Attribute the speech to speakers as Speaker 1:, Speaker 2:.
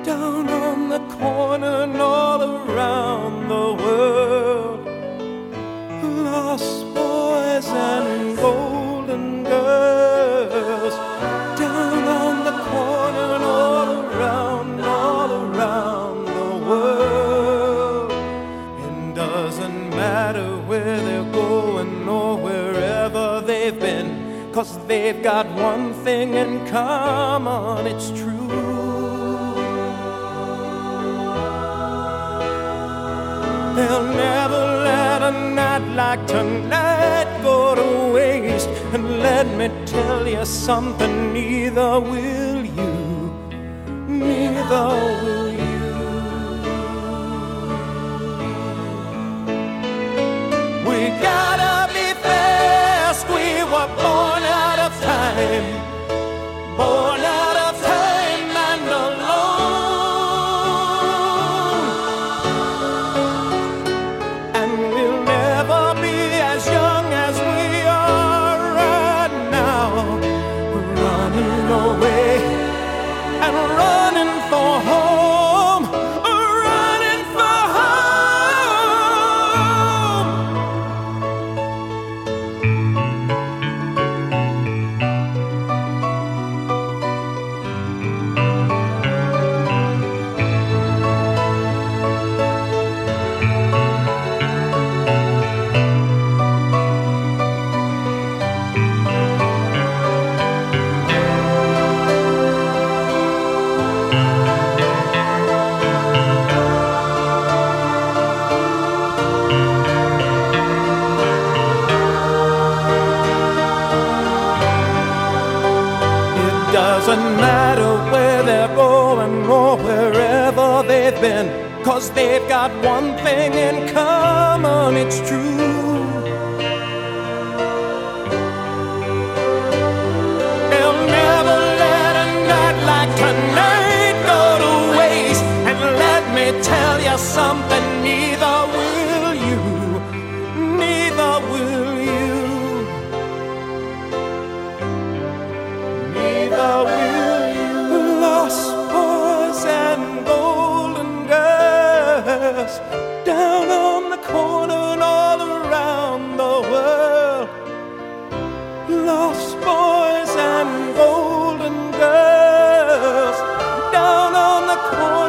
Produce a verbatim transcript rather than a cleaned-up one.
Speaker 1: down on the corner and all around the world. Lost boys and golden girls, down on the corner and all around, all around the world. It doesn't matter where they're going or wherever they've been, 'cause they've got one thing in common, it's true. They'll never let a night like tonight go to waste. And let me tell you something, neither will you, neither will you. We gotta be fast, we were born out of time, born out of time and alone. And we'll never be as young as we are right now, running away and running for home, running for home. Doesn't matter where they're going or wherever they've been, 'cause they've got one thing in common, it's true. They'll never let a night like tonight go to waste. And let me tell you something, neither will you, neither will you, neither will you. Lost boys and golden girls, down on the corner and all around the world. Lost boys and golden girls, down on the corner.